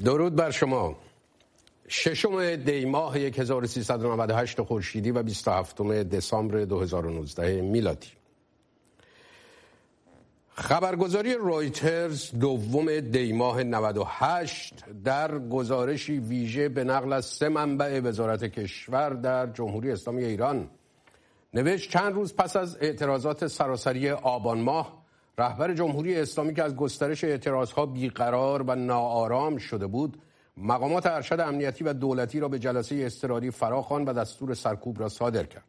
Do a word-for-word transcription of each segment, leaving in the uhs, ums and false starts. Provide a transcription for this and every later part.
درود بر شما. ششم دی ماه هزار و سیصد و نود و هشت خورشیدی و بیست و هفتم دسامبر دو هزار و نوزده میلادی. خبرگزاری رویترز دوم دی ماه نود و هشت در گزارشی ویژه به نقل از سه منبع وزارت کشور در جمهوری اسلامی ایران نوشت چند روز پس از اعتراضات سراسری آبان ماه، رهبر جمهوری اسلامی که از گسترش اعتراضها بیقرار و ناآرام شده بود، مقامات ارشد امنیتی و دولتی را به جلسه اضطراری فراخواند و دستور سرکوب را صادر کرد.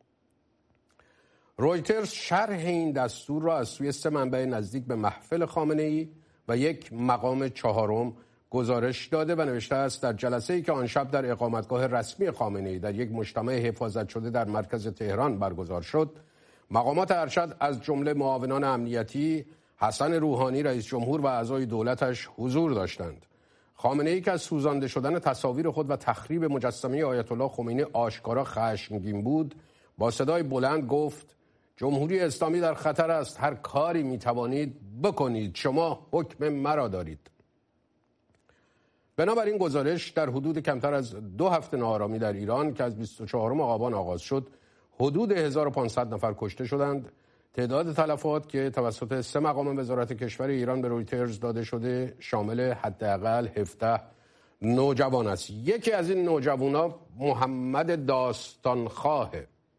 رویترز شرح این دستور را از سوی سه منبع نزدیک به محفل خامنه‌ای و یک مقام چهارم گزارش داده و نوشته است در جلسه‌ای که آن شب در اقامتگاه رسمی خامنه‌ای در یک مجتمع حفاظت شده در مرکز تهران برگزار شد، مقامات ارشد از جمله معاونان امنیتی، حسن روحانی رئیس جمهور و اعضای دولتش حضور داشتند. خامنه‌ای که از سوزانده شدن تصاویر خود و تخریب مجسمه آیت الله خمینی آشکارا خشمگین بود، با صدای بلند گفت: جمهوری اسلامی در خطر است، هر کاری میتوانید بکنید، شما حکم مرا دارید. بنابراین گزارش در حدود کمتر از دو هفته ناآرامی در ایران که از بیست و چهارم آبان آغاز شد، حدود هزار و پانصد نفر کشته شدند. تعداد تلفات که توسط سه مقام وزارت کشور ایران به رویترز داده شده شامل حداقل هفده نوجوان است. یکی از این نوجوانان محمد داستانخواه،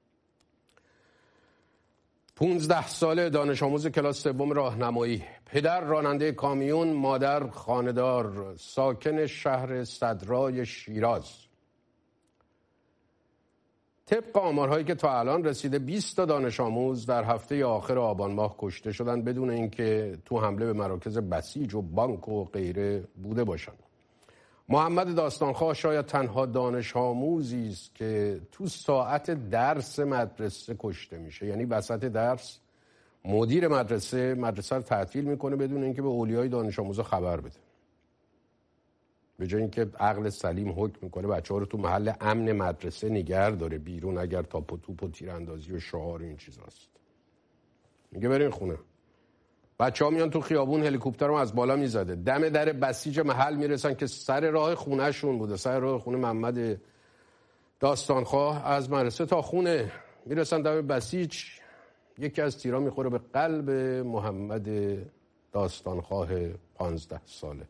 پونزده ساله، دانش آموز کلاس سوم راهنمایی، پدر راننده کامیون، مادر خانه‌دار، ساکن شهر صدرای شیراز. طبق آمارهایی که تا الان رسیده، بیست تا دانش آموز در هفته آخر آبان ماه کشته شدند بدون اینکه تو حمله به مراکز بسیج و بانک و غیره بوده باشند. محمد داستانخواه شاید تنها دانش آموزی است که تو ساعت درس مدرسه کشته میشه. یعنی وسط درس مدیر مدرسه مدرسه رو تعطیل میکنه بدون اینکه به اولیای دانش آموزا خبر بده. به جای اینکه عقل سلیم حکم میکنه بچه‌ها رو تو محل امن مدرسه نگه داره، بیرون اگر تاپ و توپ و تیراندازی و شعار این چیزاست. میگه برین خونه. بچه‌ها میان تو خیابون، هلیکوپتر رو از بالا میزده، دم در بسیج محل میرسن که سر راه خونهشون بوده، سر راه خونه محمد داستانخواه. از مدرسه تا خونه میرسن دم بسیج، یکی از تیرا میخوره به قلب محمد داستانخواه پانزده ساله.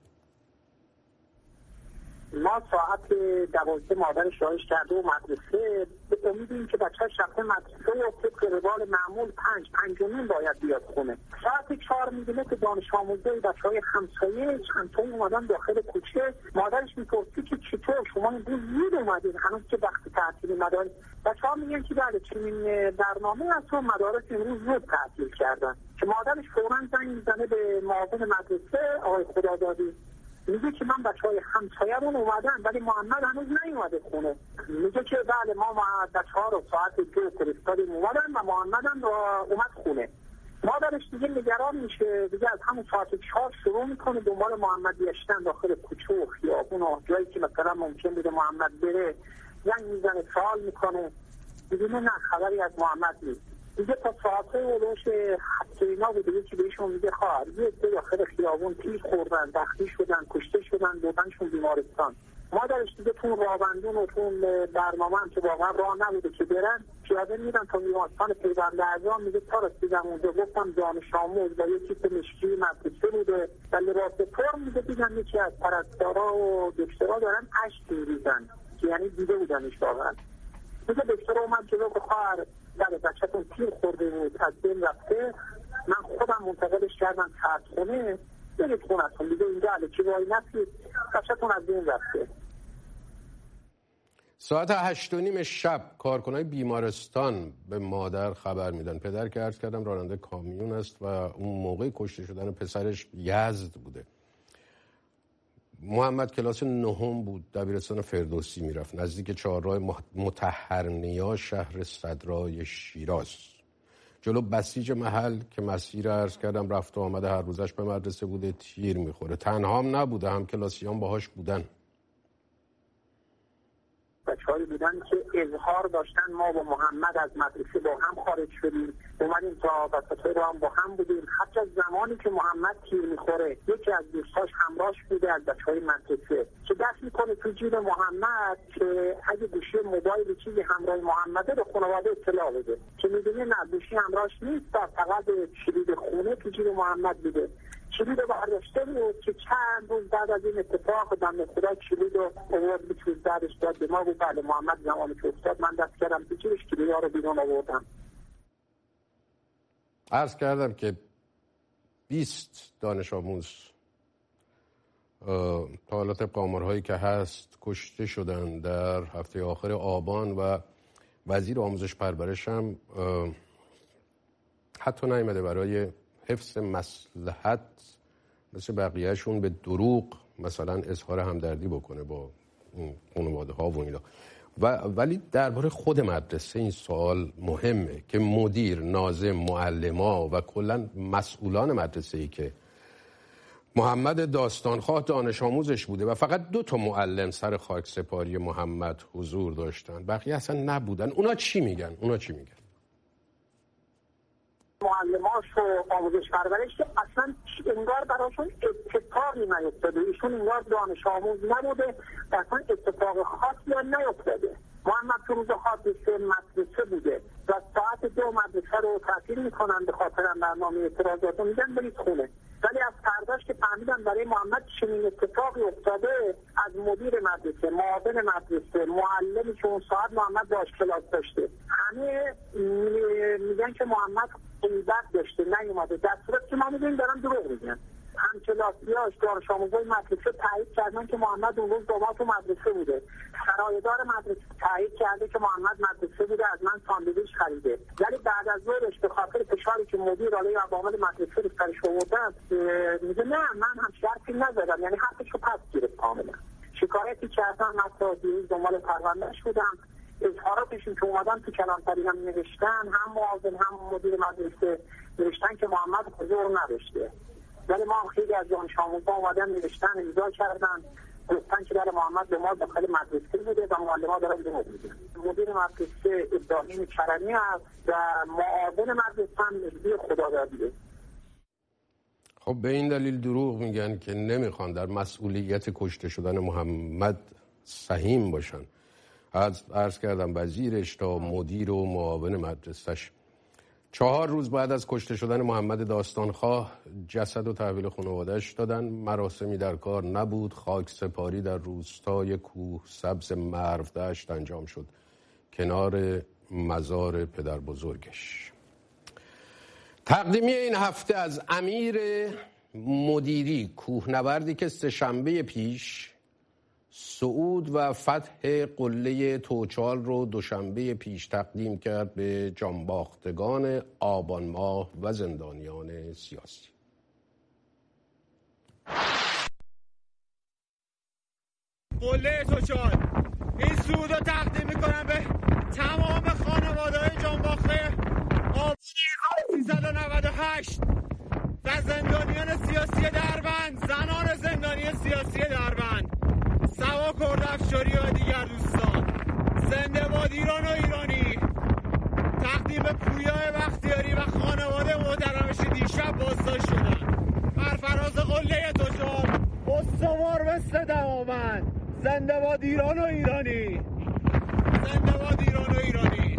ما ساعت دوازده مادرش راهش کرده و مدرسه، به امید این که بچه‌ش رفته مدرسه و طبق روال معمول پنج پنج و نیم باید بیاد خونه. ساعت چهار میبینه که دانش آموزای بچه‌های همسایه همسایه اومدن داخل کوچه. مادرش میپرسه که چطور شما امروز زود اومدین هنوز که وقت تعطیل مدارس؟ بچه‌ها میگن که بله چنین برنامه هست و مدارس امروز زود تعطیل کردن. که مادرش فوراً زنگ میزنه به معاون مدرسه، آقای خدادادی، میگه که من بچهای همسایه‌مون اومدن ولی محمد هنوز نیومده خونه. میگه که بله ما بچه‌ها رو ساعت دو فرستادیم اومدن و محمد هم اومد خونه. مادرش دیگه نگران میشه، دیگه از همون ساعت چهار شروع میکنه دنبال محمد گشتن داخل کوچه و خیابون و جایی که مثلا ممکن بوده محمد بره. زنگ میزنه، سوال میکنه، میگه نه خبری از محمد نیست. دیگه تا ساعته و روش هفته اینا بوده، یکی بهشون میگه خواهر یه دو داخل خیابون تیر خوردن، دخلی شدن، کشته شدن، بردنشون بیمارستان. مادرش دیگه تون رابندون و تون برنامه هم که واقعا راه نبوده که برن، پیاده میرن تا بیمارستان پیوند اعظام. میگه تا رسیدم اونجا گفتم دانش آموز و یه کیف مشکی مدرسه بوده و لباس فرم. میگه دیدم یکی از پرستارا و دکترها دارن اشک میریزن که یعنی دیده بودنش واقعا. میگه دکتر اومد جلو که خواهر بله بچه‌تون تیر خورده بود، از بین رفته، من خودم منتقلش کردم سردخونه، برید خونتون دیگه اینجا علیکی وای نفید، بچه‌تون از بین رفته. ساعت هشت و نیم شب کارکنای بیمارستان به مادر خبر میدن. پدر که عرض کردم راننده کامیون است و اون موقع کشته شدن پسرش یزد بوده. محمد کلاس نهم بود، دبیرستان فردوسی میرفت، نزدیک چهارراه مطهرنیا شهر صدرای شیراز. جلو بسیج محل که مسیر عرض کردم رفت و آمد هر روزش به مدرسه بوده، تیر میخوره. تنها هم نبوده، هم کلاسیان باهاش بودن. بچه‌هایی بودن که اظهار داشتن ما با محمد از مدرسه با هم خارج شدیم، اومدیم تا وسطای رو هم با هم بودیم. حتی زمانی که محمد تیر میخوره یکی از دوستاش همراهش بوده از بچه‌های مدرسه که دست میکنه تو جیب محمد که اگه گوشی موبایل چیزی همراه محمده به خانواده اطلاع بده، که میدونه نه گوشی همراهش نیست، فقط کلید خونه تو جیب محمد بوده. کلید رو برداشته بود که چند روز بعد از این اتفاق بنده خدا کلید رو آورد بیچوز بعدش داد به ما و بله محمد زمانی که افتاد من دست کردم تو جیبش کلید ها رو بیرون آوردم. عرض کردم که بیست دانش آموز تا حالا طبق آمارهایی که هست کشته شدن در هفته آخر آبان و وزیر آموزش پرورش هم حتی نیامده برای حفظ مصلحت مثل بقیهشون به دروغ مثلا اظهار همدردی بکنه با خانواده ها و اینا. و ولی درباره خود مدرسه این سوال مهمه که مدیر، ناظم، معلما و کلا مسئولان مدرسه‌ای که محمد داستانخواه دانش آموزش بوده و فقط دو تا معلم سر خاک سپاری محمد حضور داشتن، بقیه اصلا نبودن، اونا چی میگن؟ اونا چی میگن؟ معلماش و آموزش پرورش که اصلا انگار براشون اتفاقی نیفتاده، ایشون انگار دانش آموز نبوده، اصلا اتفاق خاصی نیفتاده. محمد تو روز حادثه مدرسه بوده و ساعت دو مدرسه رو تعطیل میکنن به خاطر برنامه اعتراضات، میگن برید خونه. ولی از فرداش که فهمیدن برای محمد چنین اتفاقی افتاده، از مدیر مدرسه، معاون مدرسه، معلمی که اون ساعت محمد باش کلاس داشته، همه میگن که محمد غیبت داشته نیومده، در صورتی که ما میدونیم دارن دروغ میگن. همکلاسیاش دانش آموزای مدرسه تایید کردن که محمد اون روز دو ماه تو مدرسه بوده. سرایدار مدرسه تایید کرده که محمد مدرسه بوده، از من ساندویچ خریده. ولی بعد از ظهرش به خاطر فشاری که مدیر علیه عوامل مدرسه رو سرش آوردن میگه نه من هم شرطی نزدم، یعنی حقش رو پس گرفت کاملا. شکایتی کردم، حتی دیروز دنبال پروندهش بودم. اظهاراتشون که اومدن تو کلانتری هم نوشتن، هم معاون هم مدیر مدرسه نوشتن که محمد حضور نداشته. ولی ما خیلی از دانش آموزا اومدن نوشتن، امضا کردن، گفتن که برای محمد به ما داخل مدرسه بوده و معلم‌ها دارن دروغ میگن. مدیر مدرسه ابراهیم کرمی است و معاون مدرسه هم نجبی خدادادیه. خب به این دلیل دروغ میگن که نمیخوان در مسئولیت کشته شدن محمد سهیم باشن. از عرض کردم وزیرش تا مدیر و معاون مدرسهش. چهار روز بعد از کشته شدن محمد داستانخواه جسد و تحویل خانواده‌اش دادن. مراسمی در کار نبود. خاک سپاری در روستای کوه سبز مرودشت انجام شد کنار مزار پدر بزرگش. تقدیمی این هفته از امیر مدیری، کوهنوردی که سه‌شنبه پیش صعود و فتح قله توچال رو دوشنبه پیش تقدیم کرد به جانباختگان آبان ماه و زندانیان سیاسی. قله توچال این صعود رو تقدیم میکنم به تمام خانواده‌های جانباخته آبان سیصد و نود و هشت و زندانیان سیاسی دربند، زنان زندانی سیاسی دربند، سوا کردافشاری و دیگر دوستان. زنده باد ایران و ایرانی. تقدیم به پویا بختیاری و خانواده محترمش دیشب بازداشت شدن بر فراز قله توچال استوار مثل دماوند. زنده باد ایران و ایرانی. زنده باد ایران و ایرانی.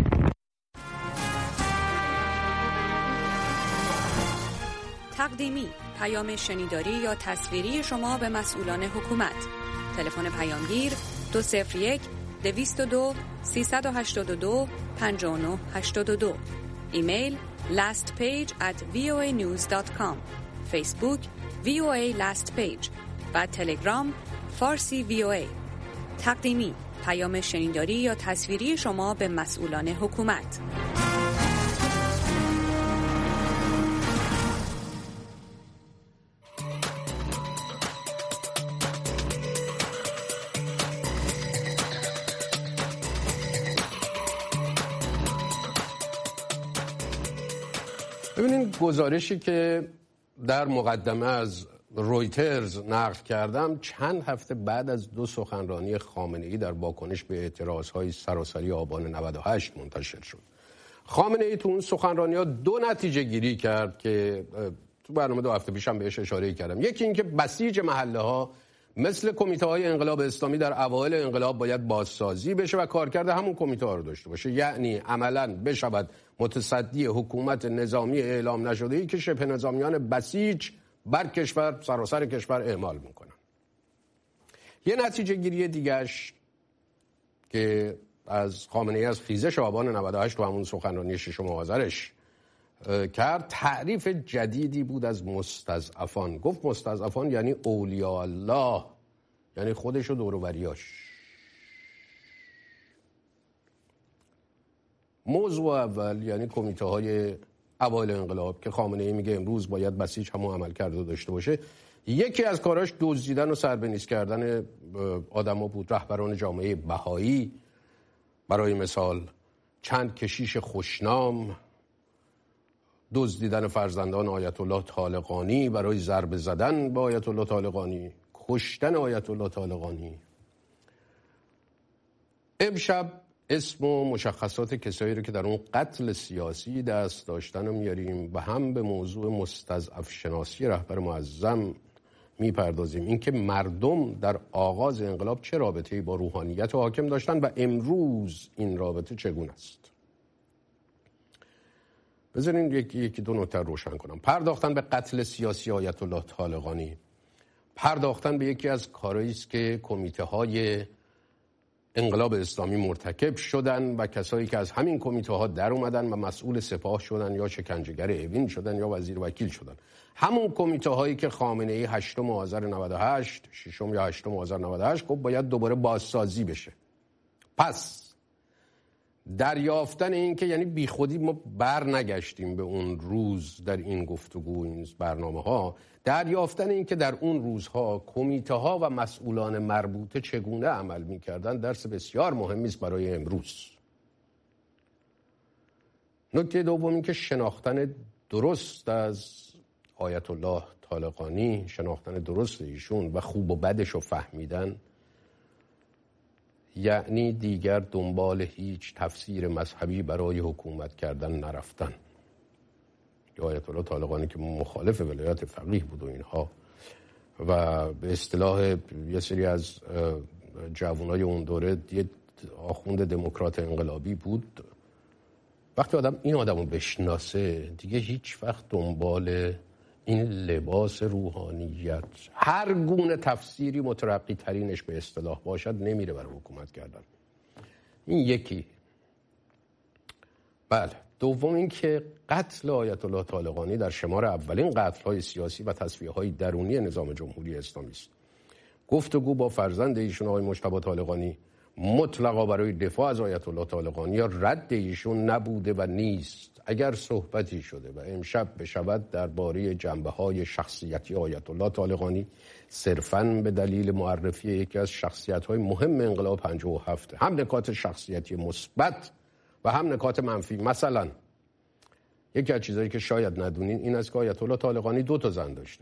تقدیمی، پیام شنیداری یا تصویری شما به مسئولان حکومت. تلفن پیامگیر دو صفر یک دویست و دو سیصد و هشتاد و دو پنجاه و نه هشتاد و دو. ایمیل lastpage at voanews dot com. فیسبوک وی او ای last page و تلگرام فارسی وی او ای. تقدیمی، پیام شنیداری یا تصویری شما به مسئولان حکومت. ببینید گزارشی که در مقدمه از رویترز نقل کردم، چند هفته بعد از دو سخنرانی خامنه‌ای در واکنش به اعتراضهای سراسری آبان نود و هشت منتشر شد. خامنه‌ای تو اون سخنرانی‌ها دو نتیجه گیری کرد که تو برنامه دو هفته پیشم بهش اشاره کردم. یکی این که بسیج محله‌ها مثل کمیته‌های انقلاب اسلامی در اوایل انقلاب باید بازسازی بشه و کارکرد همون کمیته‌ها رو داشته باشه، یعنی عملاً بشود متصدی حکومت نظامی اعلام نشده‌ای که شبه نظامیان بسیج بر کشور، سراسر کشور اعمال میکنن. یه نتیجه گیری دیگهش که از خامنه‌ای از خیزش آبان نود و هشت و همون سخنرانی ششم آذرش کرد، تعریف جدیدی بود از مستضعفان. گفت مستضعفان یعنی اولیاء الله، یعنی خودش و دور و بریاش. موضوع اول یعنی کمیته های اوایل انقلاب که خامنه‌ای میگه امروز باید بسیج همون عمل کرده داشته باشه. یکی از کاراش دزدیدن و سربنیز کردن آدما بود. رهبران جامعه بهایی برای مثال، چند کشیش خوشنام، دزدیدن فرزندان آیت الله طالقانی برای ضربه زدن به آیت الله طالقانی، کشتن آیت الله طالقانی. امشب اسم و مشخصات کسایی رو که در اون قتل سیاسی دست داشتن رو میاریم و هم به موضوع مستضعف شناسی رهبر معظم میپردازیم، اینکه مردم در آغاز انقلاب چه رابطه‌ای با روحانیت و حاکم داشتن و امروز این رابطه چگونه است. بذارین یکی یکی دو نکته روشن کنم. پرداختن به قتل سیاسی آیت الله طالقانی، پرداختن به یکی از کارهایی است که کمیته های انقلاب اسلامی مرتکب شدن و کسایی که از همین کمیته ها در اومدن و مسئول سپاه شدن یا شکنجهگر اوین شدن یا وزیر وکیل شدن. همون کمیته هایی که خامنه‌ای هشتم آذر نود و هشت، ششم یا هشتم آذر نود و هشت گفت باید دوباره بازسازی بشه. پس دریافتن این که یعنی بی خودی ما بر نگشتیم به اون روز در این گفتگو، این برنامه ها، دریافتن این که در اون روزها کمیته ها و مسئولان مربوطه چگونه عمل میکردن درس بسیار مهمی است برای امروز. نکته دوم این که شناختن درست از آیت الله طالقانی، شناختن درست ایشون و خوب و بدش رو فهمیدن، یعنی دیگر دنبال هیچ تفسیر مذهبی برای حکومت کردن نرفتن. آیت الله طالقانی که مخالف ولایت فقیه بود و اینها و به اصطلاح یه سری از جوانای اون دوره یه آخوند دموکرات انقلابی بود. وقتی آدم این آدمو بشناسه دیگه هیچ وقت دنبال این لباس روحانیت، هر گونه تفسیری مترقی ترینش به اصطلاح باشد، نمیره برای حکومت کردن. این یکی. بله. دوم این که قتل آیت الله طالقانی در شمار اولین قتل‌های سیاسی و تصفیه‌های درونی نظام جمهوری اسلامی است. گفتگو با فرزند ایشون آقای مجتبی طالقانی مطلقا برای دفاع از آیت الله طالقانی یا رد ایشون نبوده و نیست. اگر صحبتی شده و امشب بشود درباره جنبه‌های شخصیتی آیت الله طالقانی، صرفاً به دلیل معرفی یکی از شخصیت‌های مهم انقلاب پنجاه و هفت، هم نکات شخصیتی مثبت و هم نکات منفی. مثلا یکی از چیزایی که شاید ندونین این است که آیت الله طالقانی دو تا زن داشته.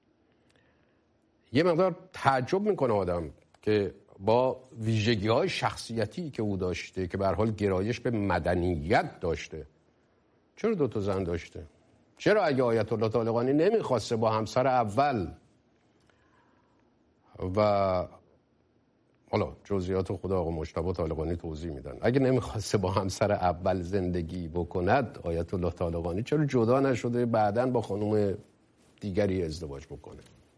یه مقدار تعجب میکنه آدم که با ویژگی‌های شخصیتی که او داشته، که به هر حال گرایش به مدنیت داشته، چرا دو تا زن داشته؟ چرا اگه آیت الله طالقانی نمیخواسته با همسر اول و حالا جزئیات خدا آقا مجتبی طالقانی توضیح میدن، اگه نمیخواسته با همسر اول زندگی بکند آیت الله طالقانی، چرا جدا نشده بعداً با خانم دیگری ازدواج بکنه؟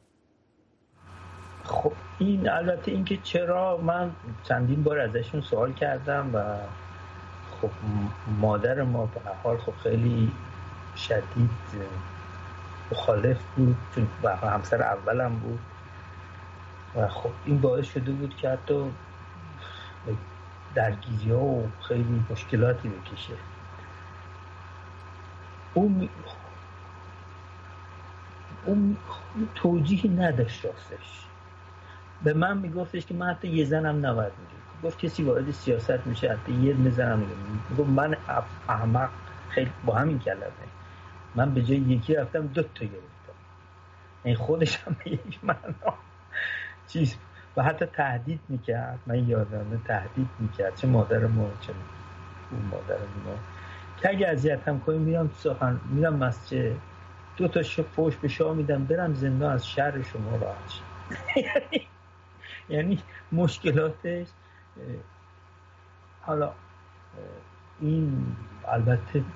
خب این البته این که چرا، من چندین بار ازشون سوال کردم و خب مادر ما به هر حال خب خیلی شدید مخالف بود، چون همسر اولم بود و خب این باعث شده بود که حتی درگیری ها و خیلی مشکلاتی بکشه. اون اون توجیهی نداشت راستش. به من میگفتش که من حتی یه زنم نباید میگه. گفت کسی وارد سیاست میشه حتی یه نزنم میگه. میگفت من احمق، خیلی با همین کلمه من به جای یکی رفتم دو تا گرفتم. این خودش هم به یک معنا چیز و حتی تهدید میکرد. من یادمه تهدید میکرد، چه مادر ما چه اون مادر ما، که اگه اذیت هم کنیم میرم سخن میرم مسجد، دو تا فوش به شاه میدم برم زندان از شر شما راحت شم. یعنی مشکلاتش حالا این البته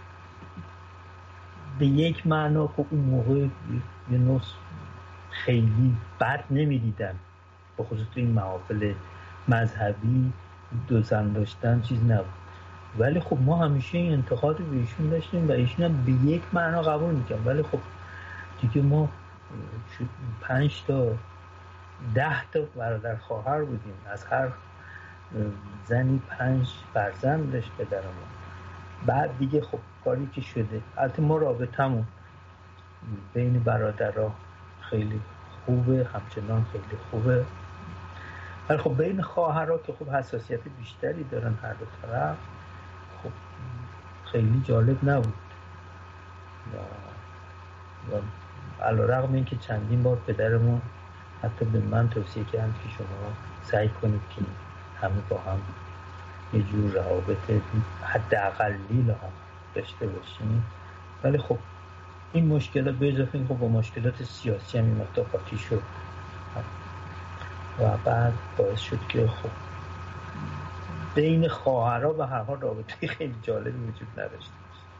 به یک معنا که اون موقع یه نوع خیلی بد نمیدیدن، به خصوص این محافل مذهبی دو زن داشتن چیز نبود، ولی خب ما همیشه این انتقاد رو به ایشون داشتیم و ایشون هم به یک معنا قبول میکنم. ولی خب دیگه ما پنج تا ده تا برادر خواهر بودیم، از هر زنی پنج فرزند داشت پدرمون. بعد دیگه خب کاری که شده، البته ما رابطمون بین برادرها خیلی خوبه، همچنان خیلی خوبه، ولی خب بین خواهرها که خب حساسیت بیشتری دارن هر دو طرف، خب خیلی جالب نبود. و, و علیرغم اینکه چندین بار پدرمون حتی به من توصیه کرد که شما سعی کنید که همه با هم یه جور روابط حداقلی هم داشته باشیم، ولی خب این مشکلات به اضافه این خب با مشکلات سیاسی هم این مقدار قاطی شد و بعد باعث شد که خب بین خواهرها به هر حال رابطه خیلی جالبی وجود نداشته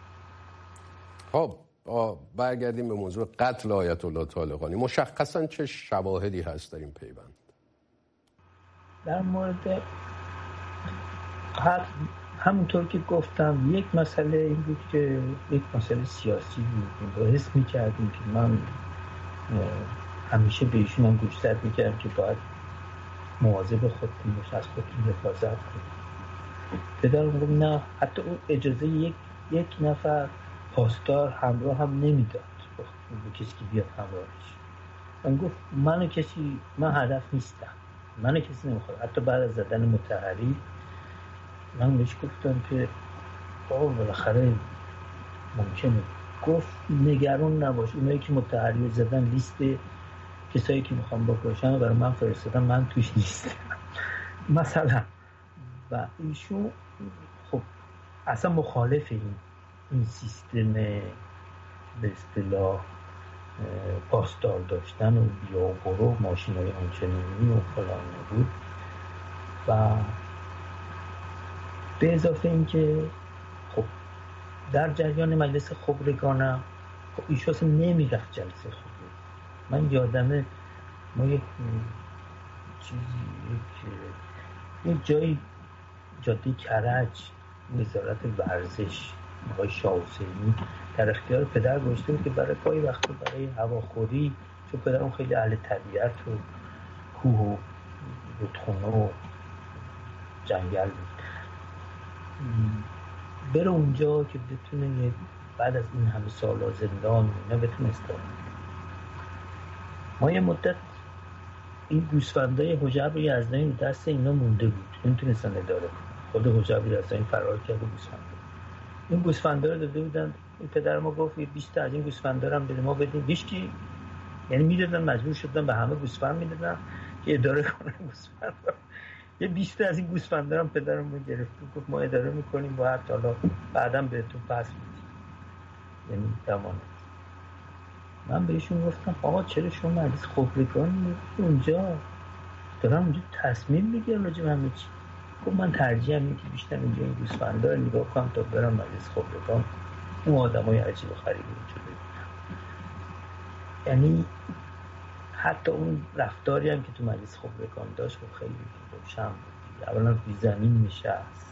باشه. خب برگردیم به موضوع قتل آیت الله طالقانی. مشخصاً چه شواهدی هست در این پیوند؟ در مورد همونطور که گفتم یک مسئله این بود که یک مسئله سیاسی بود و حس می‌کردیم که من همیشه به ایشون هم گوشزد می‌کردم که باید مواظب خودتون باش، از خودتون حفاظت کنید. پدرم گفت نه، حتی اون اجازه یک یک نفر پاسدار همراه هم نمیداد به کسی که بیاد همراهش. من گفت من کسی من هدف نیستم، من کسی نمیخواد. حتی بعد از زدن مطهری من بهش گفتم که آقا بالاخره ممکنه، گفت نگران نباش، اونایی که مطهری زدن لیست کسایی که میخوام بکشن برای من فرستادن، من توش نیستم مثلا. و ایشون خب اصلا مخالف این این سیستم به اصطلاح پاسدار داشتن و بیا و برو ماشینای آنچنانی و فلان بود. و به اضافه این که خب در جریان مجلس خبرگانم خب ایشون اصلا نمیرفت جلسه خبرگان. من یادمه ما یک چیزی یک, یک جایی جاده کرج وزارت ورزش آقای شاه حسینی در اختیار پدر گذاشته بود که برای گاهی وقتا برای هواخوری، چون پدرم خیلی اهل طبیعت و کوه و رودخونه و جنگل بود، بره اونجا که بتونه بعد از این همه سالا زندان اینا بتونه استراحت. ما یه مدت این گوسفندای حجب یزدانی دست اینا مونده بود، نمیتونستن اداره کنن. خود حجب یزدانی فرار کرد و گوسفندا این گوسفندا رو داده بودن. این پدر ما گفت بیست تا از این گوسفندا رو هم به ما بدین. هیچکی یعنی میدادن، مجبور شدن به همه گوسفند میدادن که اداره کنن گوسفندا. یه بیست تا از این گوسفندا هم پدر ما گرفت گفت ما اداره میکنیم با هر حالا بعداً بهتون پس میدیم، یعنی ضمانت. من بهشون گفتم آقا چرا شما مجلس خبرگان اونجا دارم اونجا تصمیم میگیرم راجع به همه چی؟ گفت من ترجیحم اینه که بیشتر اینجا این گوسفندا رو نگاه کنم تا برم مجلس خبرگان اون آدمای عجیب و غریبی اونجا ببینم. یعنی حتی اون رفتاری هم که تو مجلس خبرگان داشت خب خیلی روشن بود. اولا بی زمین نشست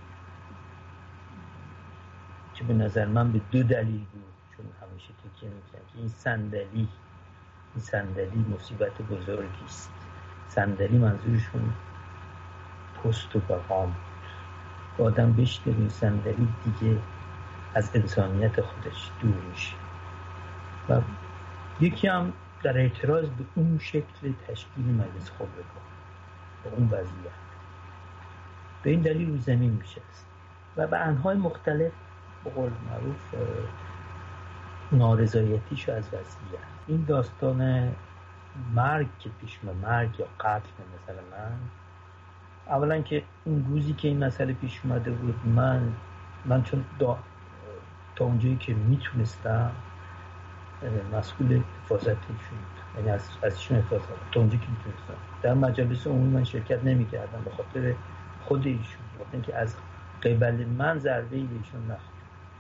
که به نظر من به دو دلیل بود، چون همیشه تکیه میکنم که این صندلی این صندلی مصیبت بزرگی است. صندلی منظورشون پست و مقام بود. آدم بشته به صندلی دیگه از انسانیت خودش دور میشه. و یکی هم در اعتراض به اون شکل تشکیل مجلس خبرگان به اون وضعیت، به این دلیل رو زمین میشست و به انواع مختلف به قول معروف نارضایتیشو از وضعیت. این داستان مرگ که پیش اومد، مرگ یا قتل مثلا من، اولا که اون روزی که این مسئله پیش اومده بود، من من چون دا تا اونجایی که میتونستم مسئول حفاظتشون، یعنی از ازشون حفاظت تا اونجایی که میتونستم در مجالس عمومی من شرکت نمیکردم به خاطر خود ایشون، وقتی اینکه از قبل من ضربه ای بهشون نخورد.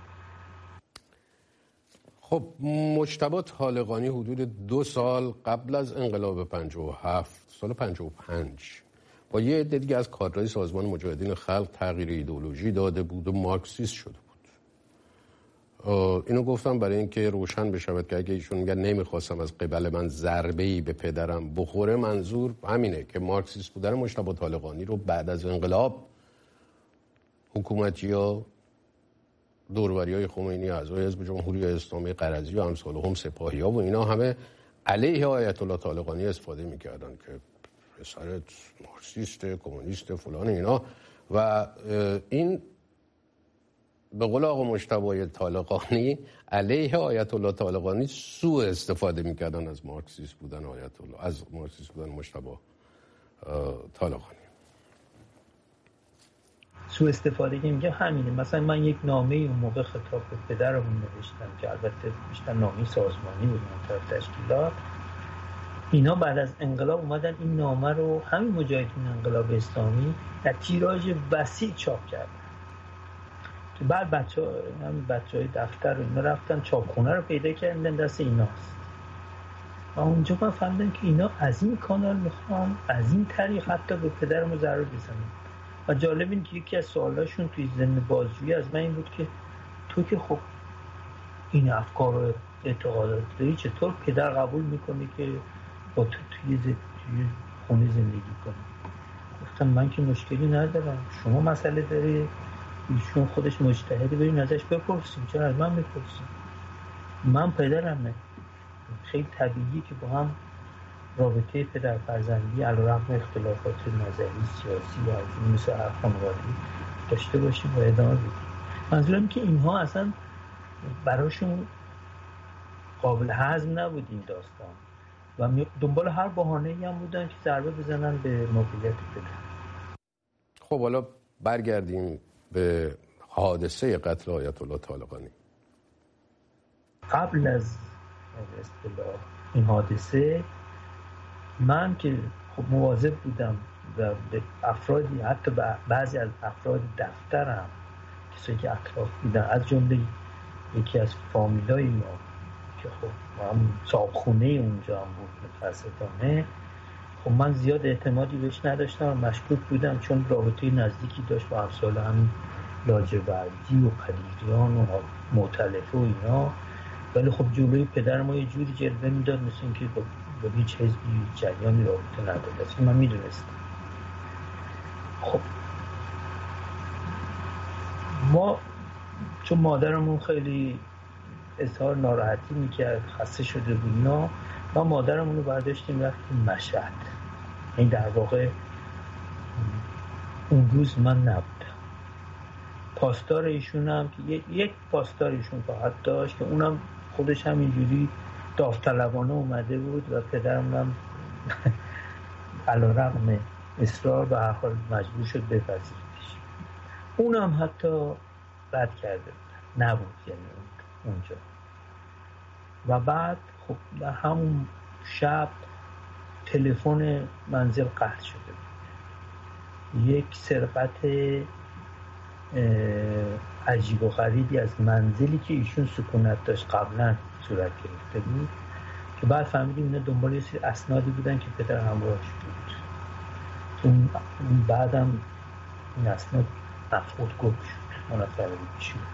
خب مجتبی طالقانی حدود دو سال قبل از انقلاب پنجاه و هفت، سال پنجاه و پنج، با یه عده دیگه از کادرهای سازمان مجاهدین خلق تغییر ایدئولوژی داده بود و مارکسیست شده بود. اینو گفتم برای اینکه روشن بشود که اگه ایشون میگن نمیخواستم از قبل من ضربه‌ای به پدرم بخوره، منظور همینه که مارکسیست بودن مجتبی طالقانی رو بعد از انقلاب حکومتی‌ها، دوروریای خمینی، اعضای حزب جمهوری اسلامی، قرضی و امثال هم، سپاهی‌ها و اینا همه علیه آیت الله طالقانی استفاده می‌کردن که پسرت مارکسیست، کمونیست، فلان اینا. و این به قول آقا مجتبی طالقانی علیه آیت الله طالقانی سوء استفاده می‌کردن از مارکسیست بودن آیت الله، از مارکسیست بودن مجتبی طالقانی. سوء استفاده که میگم همینه. مثلا من یک نامه اون موقع خطاب به پدرمون نوشتم که البته بیشتر نامه سازمانی بود من طرف تشکیلات. اینا بعد از انقلاب اومدن این نامه رو همین مجاهدین انقلاب اسلامی در تیراژ وسیع چاپ کردن که بعد بچه‌ها، همین بچه‌های دفتر رو اینا رفتن چاپخونه رو پیدا کردن دست ایناست. و اونجا من فهمیدم که اینا از این کانال میخوان از این طریق حتی به پدرمو ضرر بزنن. و جالب این که یکی از سوالاشون توی ضمن بازجویی از من این بود که تو که خب این افکار و اعتقادات داری، چطور پدر قبول میکنی که با تو توی, توی خونه زندگی کنی؟ گفتم من که مشکلی ندارم، شما مسئله داری، ایشون خودش مجتهده، بریم ازش بپرسیم، چرا از من میپرسیم؟ من پدرمه. خیلی طبیعیه که با هم رابطه پدر فرزندی علیرغم اختلافات نظری، سیاسی و از مثل هر خانواده‌ای داشته باشیم و ادامه بدیم. منظورم که اینها اصلا براشون قابل هضم نبود این داستان و دنبال هر بهانه‌ای هم بودن که ضربه بزنن به موقعیت پدر. خب حالا برگردیم به حادثه قتل آیت الله طالقانی. قبل از اصطلاح این حادثه من که خب مواظب بودم و به افرادی، حتی به بعضی از افراد دفترم، کسایی که اطراف بودن، از جمله یکی از فامیلای ما که خب هم صاحبخونه اونجا هم بود متاسفانه، خب من زیاد اعتمادی بهش نداشتم و مشکوک بودم چون رابطه نزدیکی داشت با امثال همین لاجوردی و قدیریان و مؤتلفه و اینا. ولی خب جلوی پدر ما یه جوری جلوه میداد مثل این که با هیچ حزبی جریانی رابطه نداشت. اصلا من میدونستم. خب ما چون مادرمون خیلی اظهار ناراحتی میکرد، خسته شده بود اینا، ما مادرمون رو برداشتیم رفتیم مشهد. این در واقع اون روز من نبودم. پاسدار ایشون هم که یک پاسدار ایشون فقط داشت که اونم خودش همینجوری داوطلبانه اومده بود و پدرم هم علیرغم اصرار به هر حال مجبور شد بپذیرتش. اونم حتی بد کرده بود، نبود یعنی اونجا. و بعد خب در همون شب تلفن منزل قطع شده بود. یک سرقت عجیب و غریبی از منزلی که ایشون سکونت داشت قبلا صورت گرفته بود که بعد فهمیدیم اینا دنبال یه سری اسنادی بودن که پدر همراهش بود. اون بعدم این اسناد مفقود گم شد، ما نفهمیدیم چی بود.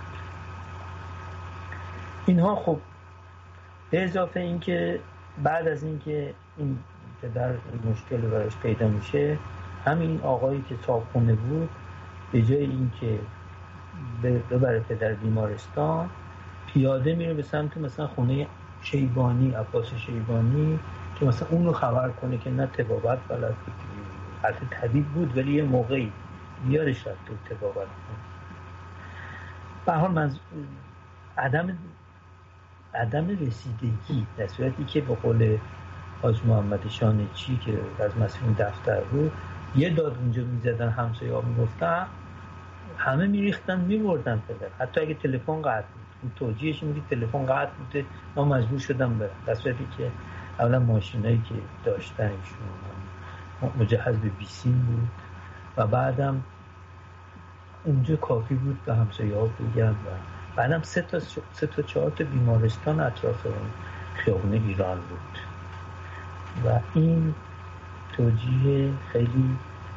اینها خب به اضافه این که بعد از این که این پدر مشکل براش پیدا میشه، همین آقایی که صاحبخونه بود به جای این که ببره پدر بیمارستان، پیاده میره به سمت مثلا خونه شیبانی، عباس شیبانی، که مثلا اون رو خبر کنه که نه طبابت بلد بود، البته طبیب بود ولی یه موقعی بیارش رفت تو طبابت. به هر حال من عدم عدم رسیدگی، در صورتی که به قول حاج محمد شانچی که از مسئولین دفتر بود یه داد اونجا میزدن، همسایه‌ها میگفتن، همه میریختن میبردن پدر، حتی اگه تلفن قطع بود. این توجیهش میگه تلفن قطع بوده من مجبور شدم برم، در صورتی که اولا ماشینایی که داشتن ایشون مجهز به بیسیم بود و بعدم اونجا کافی بود به همسایه‌ها بگن و بعدم سه تا سه تا چهار تا بیمارستان اطراف اون خیابون ایران بود و این توجیه خیلی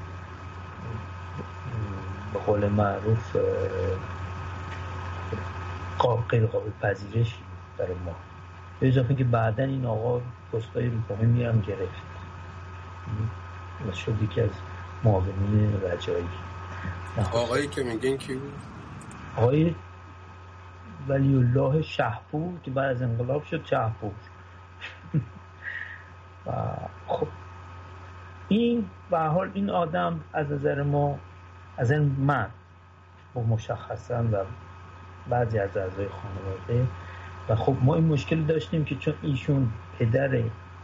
به قول معروف غیر قابل پذیرشی برای ما، به اضافه که بعداً این آقا پستای مهمی هم گرفت و شد یکی از معاونین رجایی. آقایی که میگین کی بود؟ آقای ولی الله شهپور که بعد از انقلاب شد شهپور. و خب این به حال این آدم از نظر ما، از نظر من و مشخصا و بعضی از اعضای خانواده، و خب ما این مشکل داشتیم که چون ایشون پدر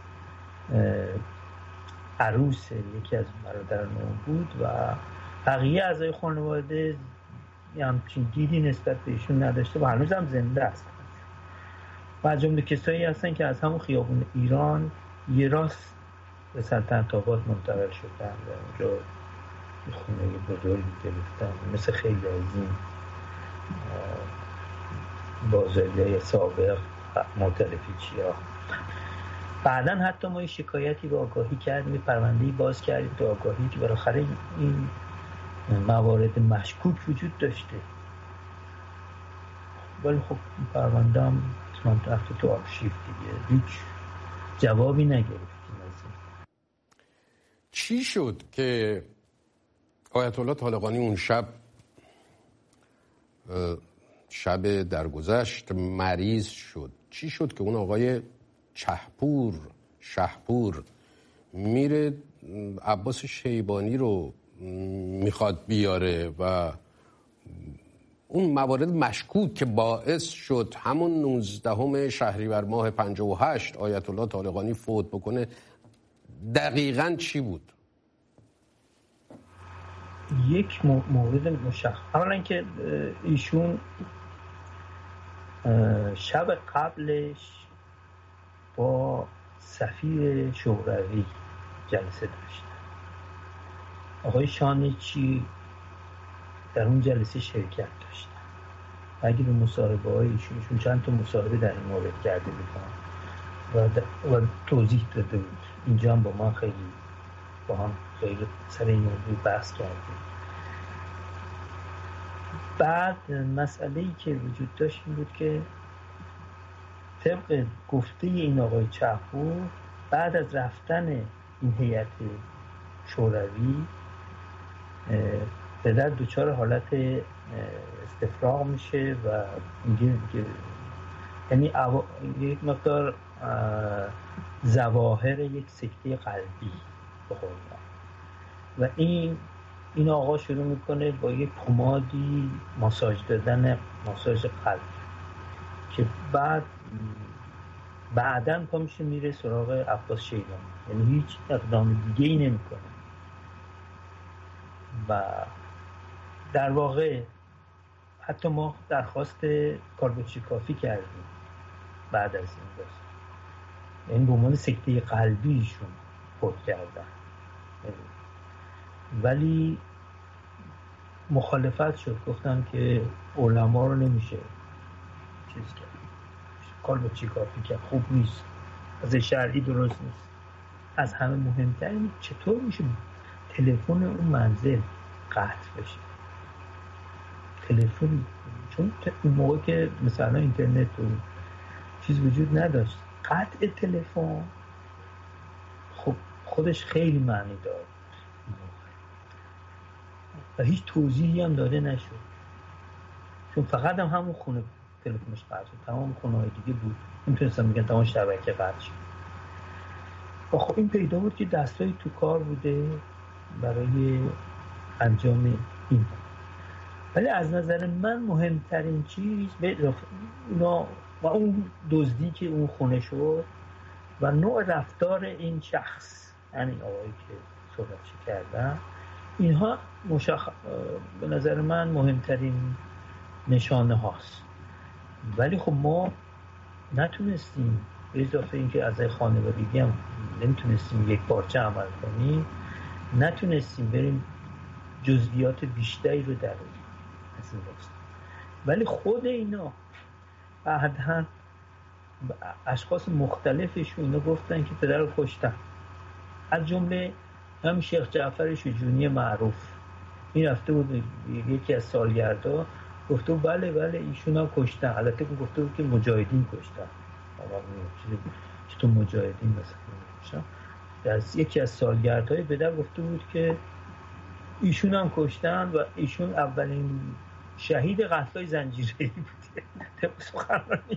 عروس یکی از برادران بود و بقیه اعضای خانواده همچین دیدی نسبت به ایشون نداشته و هنوز هم زنده است و از جمله کسایی هستن که از همون خیابون ایران یه راست به سلطنت آباد منتقل شدن و اونجا خونه بزرگی گرفتن، مثل خیلی از این بازاریای سابق مختلفی چیا. بعدن حتی ما یه شکایتی به آگاهی کردیم، پرونده‌ای باز کردیم به آگاهی که بالاخره این موارد مشکوک وجود داشته، ولی خب این پرونده هم من تحت تو آرشیو دیگه هیچ جوابی نگرفتیم از این. چی شد که آیت الله طالقانی اون شب شب درگذشت مریض شد؟ چی شد که اون آقای چهپور شهپور میره عباس شیبانی رو میخواد بیاره و اون موارد مشکوک که باعث شد همون نوزدهم شهریور ماه پنجاه و هشت آیت الله طالقانی فوت بکنه دقیقاً چی بود؟ یک مورد مشخص، اولا که ایشون شب قبلش با سفیر شوروی جلسه داشتن. آقای شانچی در اون جلسه شرکت داشتن و اگه به مصاحبه های ایشون چند تا مصاحبه در این مورد کرده بودن و, و توضیح داده بود. اینجا هم با ما خیلی با هم خیلی سر این موضوع بحث کردیم. بعد مسئله‌ای که وجود داشت این بود که طبق گفته این آقای چهپور بعد از رفتن این هیئت شوروی پدر دچار حالت استفراغ میشه و میگه یعنی او... یک مقدار ظواهر یک سکته قلبی بخوره و این این آقا شروع میکنه با یک پمادی ماساژ دادن، ماساژ قلب، که بعد بعداً پا میشه میره سراغ عباس شیبانی، یعنی هیچ اقدام دیگه ای نمیکنه و در واقع حتی ما درخواست کاربوچی کافی کردیم بعد از این داستان، یعنی به عنوان سکته قلبیشون فوت کردن، ولی مخالفت شد، گفتن که علما رو نمیشه چیز کرد، کاربوچی کافی کرد، خوب نیست، از شرعی درست نیست. از همه مهمتر این چطور میشه تلفن اون منزل قطع بشه، تلفن، چون اون موقع که مثلا اینترنت و چیز وجود نداشت، قطع تلفن خب خودش خیلی معنی داره و هیچ توضیحی هم داده نشد، چون فقط هم همون خونه تلفنش قطع شد، تمام خونه های دیگه بود نمیتونستم بگن تمام شبکه قطع شد. و خب این پیدا بود که دستایی تو کار بوده برای انجام این. ولی از نظر من مهمترین چیز به اونا و اون دزدی که اون خونه شد و نوع رفتار این شخص، یعنی آقایی که صحبتش کردن، اینها مشخ... به نظر من مهمترین نشانه هاست. ولی خب ما نتونستیم، به اضافه اینکه از خانوادگی هم نمیتونستیم یک پارچه عمل کنیم، نتونستیم بریم جزئیات بیشتری رو دراریم از این داستان. ولی خود اینا بعداً اشخاص مختلفشون اینا گفتن که پدر رو کشتن، از جمله هم شیخ جعفر شجونی معروف. این رفته بود یکی از سالگردا گفته بود بله بله ایشون هم کشتن، البته گفته بود که مجاهدین کشتن. چطور مجاهدین مثلا کشتن؟ از یکی از سالگردهای پدر گفته بود که ایشون هم کشتن و ایشون اولین شهید قتل‌های زنجیره‌ای بوده طبق سخنرانی.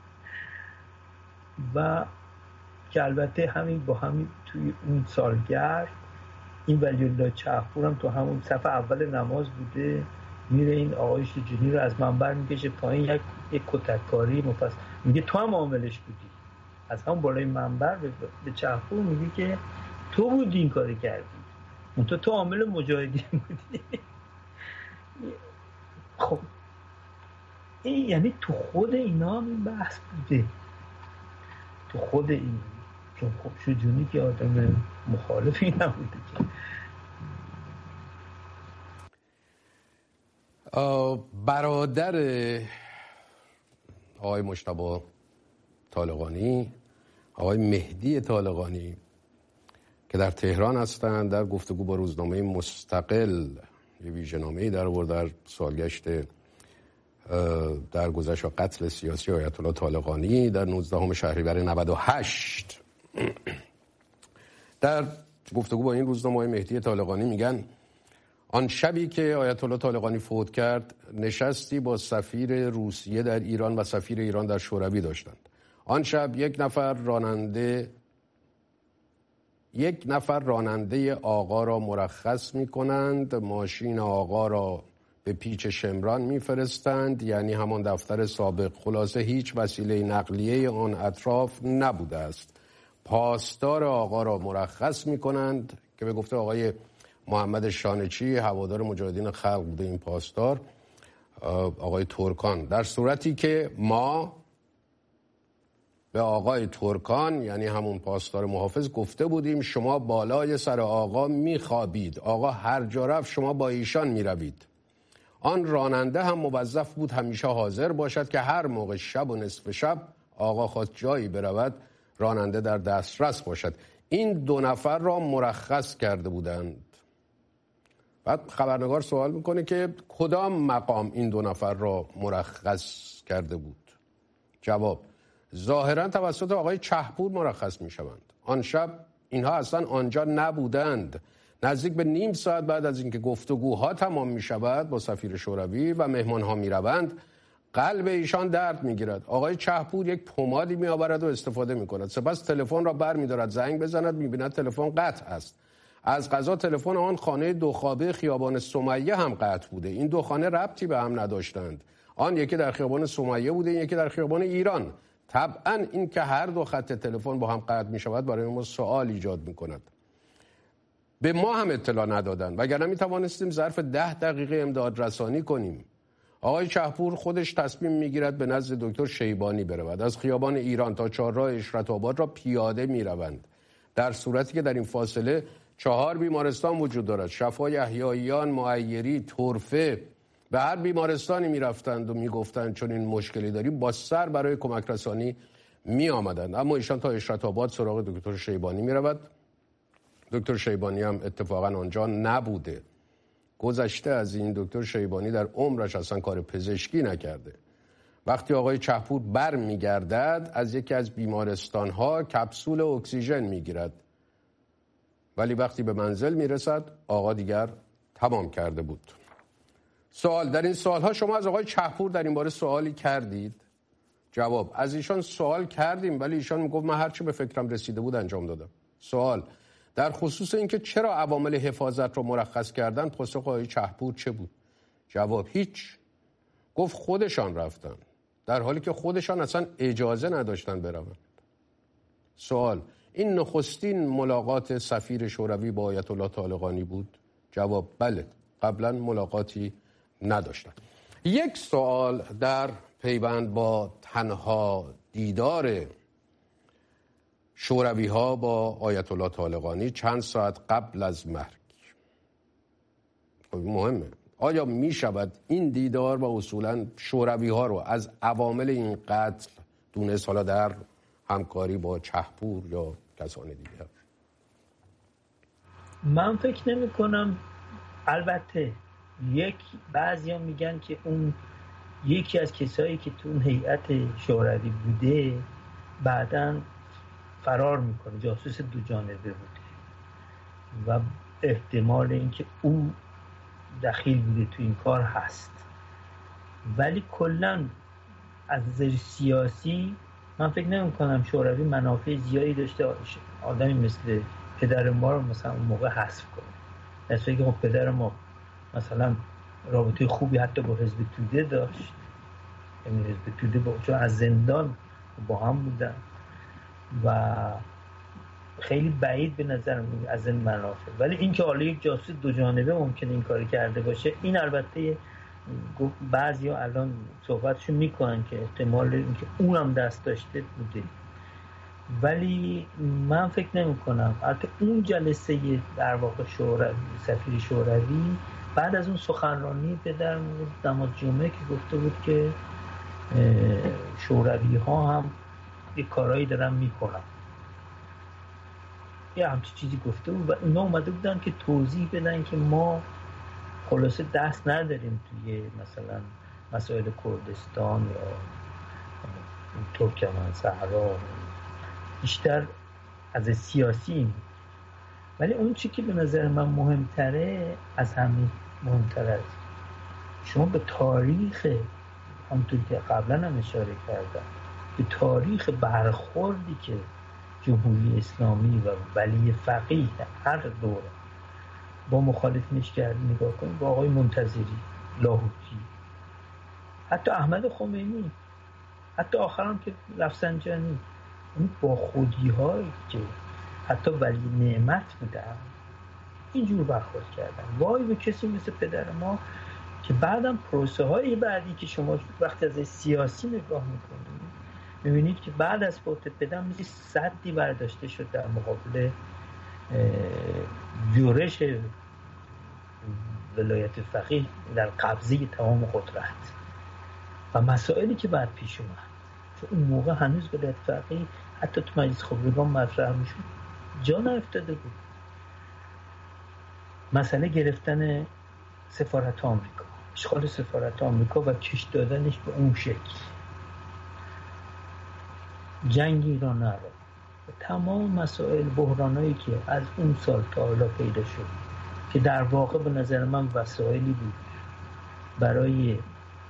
و که البته همین با همین توی اون سالگرد این ولی الله چهپور هم تو همون صف اول نماز بوده، میره این آقای شجونی رو از منبر میکشه پایین، یک یک کتککاری مفصل میگه تو هم عاملش بودی. از همون بالای منبر به چهپور میگه که تو بودی این کارو کردی، اون تو تو عامل مجاهدین بودی. خب این یعنی تو خود اینا این بحث بوده، تو خود این که خب شجونی که آدم مخالفی نبوده که. برادر آقای مجتبی طالقانی، آقای مهدی طالقانی که در تهران هستند، در گفتگو با روزنامه مستقل یه ویژه‌نامه‌ای در آورد در سالگشت در گذشت قتل سیاسی آیت الله طالقانی در نوزدهم شهریور نود و هشت. در گفتگو با این روزنامه مهدی طالقانی میگن آن شبی که آیت الله طالقانی فوت کرد نشستی با سفیر روسیه در ایران و سفیر ایران در شوروی داشتند. آن شب یک نفر راننده یک نفر راننده آقا را مرخص می کنند، ماشین آقا را به پیچ شمران میفرستند، یعنی همان دفتر سابق. خلاصه هیچ وسیله نقلیه آن اطراف نبوده است. پاسدار آقا را مرخص میکنند که به گفته آقای محمد شانچی هوادار مجاهدین خلق بوده این پاسدار، آقای ترکان، در صورتی که ما به آقای ترکان یعنی همون پاسدار محافظ گفته بودیم شما بالای سر آقا میخوابید، آقا هر جا رفت شما با ایشان میروید. آن راننده هم موظف بود همیشه حاضر باشد که هر موقع شب و نصف شب آقا خواست جایی برود راننده در دسترس باشد. این دو نفر را مرخص کرده بودند. بعد خبرنگار سوال میکنه که کدام مقام این دو نفر را مرخص کرده بود؟ جواب: ظاهرا توسط آقای چهپور مرخص میشوند. آن شب اینها اصلا آنجا نبودند. نزدیک به نیم ساعت بعد از اینکه گفتگوها تمام می شود با سفیر شوروی و مهمان ها می روند، قلب ایشان درد می گیرد. آقای چهپور یک پمادی می آورد و استفاده می کند. سپس تلفن را بر می دارد زنگ بزند، می بیند تلفن قطع است. از قضا تلفن آن خانه دو خوابه خیابان سمیه هم قطع بوده. این دو خانه ربطی به هم نداشتند. آن یکی در خیابان سمیه بوده، یکی در خیابان ایران. طبعا این که هر دو خط تلفن با هم قطع می شود برای ما سوال ایجاد می کند. به ما هم اطلاع ندادن وگرنه می توانستیم ظرف ده دقیقه امداد رسانی کنیم. آقای چهپور خودش تصمیم می گیرد به نزد دکتر شیبانی برود. از خیابان ایران تا چهارراه اشرت آباد را پیاده می روند، در صورتی که در این فاصله چهار بیمارستان وجود دارد. شفای احیاییان، معیری، طرفه. به هر بیمارستانی می رفتند و می گفتند چون این مشکلی داریم، با سر برای کمک رسانی می آمدند. اما ایشان تا اشرت آباد سراغ دکتر شیبانی می رود. دکتر شیبانی هم اتفاقا آنجا نبوده. گذشته از این دکتر شیبانی در عمرش اصلا کار پزشکی نکرده. وقتی آقای چهپور بر میگردد از یکی از بیمارستانها کپسول اکسیژن میگیرد، ولی وقتی به منزل میرسد آقا دیگر تمام کرده بود. سوال: در این سوالها شما از آقای چهپور در این باره سوالی کردید؟ جواب: از ایشان سوال کردیم ولی ایشان میگفت من هرچی به فکرم رسیده بود انجام دادم. سوال: در خصوص اینکه چرا عوامل حفاظت رو مرخص کردن پاسخ آقای چهپور چه بود؟ جواب: هیچ. گفت خودشان رفتن. در حالی که خودشان اصلا اجازه نداشتن بروند. سوال: این نخستین ملاقات سفیر شوروی با آیت الله طالقانی بود؟ جواب: بله، قبلا ملاقاتی نداشتن. یک سوال در پیوند با تنها دیدار شوروی ها با آیت الله طالقانی چند ساعت قبل از مرگ. خب مهمه. آیا می شود این دیدار و اصولا شوروی ها رو از عوامل این قتل دونست، حالا در همکاری با چهپور یا کسان دیگر؟ من فکر نمی کنم. البته یک بعضیا میگن که اون یکی از کسایی که تو اون هیئت شوروی بوده بعداً فرار میکنه، جاسوس دو جانبه بوده و احتمال اینکه او دخیل بوده تو این کار هست. ولی کلاً از نظر سیاسی من فکر نمی کنم شوروی منافع زیادی داشته آدمی مثل پدر ما رو مثلا اون موقع حذف کنه. مثلا که خب پدر ما مثلا رابطه خوبی حتی با حزب توده داشت، یعنی حزب توده با چون از زندان با هم بودن و خیلی بعید به نظر میاد از این منافع. ولی اینکه حالا یک جاسوس دو جانبه ممکنه این کاری کرده باشه، این البته بعضیا الان صحبتشو میکنن که احتمال اینکه اونم دست داشته بوده، ولی من فکر نمی کنم. البته اون جلسه در واقع شوروی سفیر شوروی بعد از اون سخنرانی پدر دماد جمعه که گفته بود که شوروی ها هم یک کارایی دارن میکنن، یه همچی چیزی گفته بود و اونا اومده بودن که توضیح بدن که ما خلاصه دست نداریم توی مثلا مسائل کردستان یا ترکمن صحرا، بیشتر از سیاسی. ولی اون چی که به نظر من مهمتره، از همین مهمتره، شما به تاریخ، همونطور که قبلا هم اشاره کردم، به تاریخ برخوردی که جمهوری اسلامی و ولی فقیه هر دوره با مخالفینش کرد نگاه کنید، با آقای منتظری، لاهوتی، حتی احمد خمینی، حتی آخرام که رفسنجانی، اون با خودی هایی که حتی ولی نعمت بودن اینجور برخورد کردن. وای به کسی مثل پدر ما که بعدم پروسه های بعدی که شما وقتی از سیاسی نگاه میکنید میبینید که بعد از فوت پدر مثل سدی برداشته شد در مقابل یورش ولایت فقیه در قبضه تمام قدرت و مسائلی که بعد پیش اومد. چون اون موقع هنوز ولایت فقیه حتی تو مجلس خبرگان مطرح میشد، جا نیفتاده بود. مسئله گرفتن سفارت آمریکا، اشغال سفارت آمریکا و کش دادنش به اون شکل، جنگ ایران عراق و تمام مسائل بحرانایی که از اون سال تا حالا پیدا شد که در واقع به نظر من وسایلی بود برای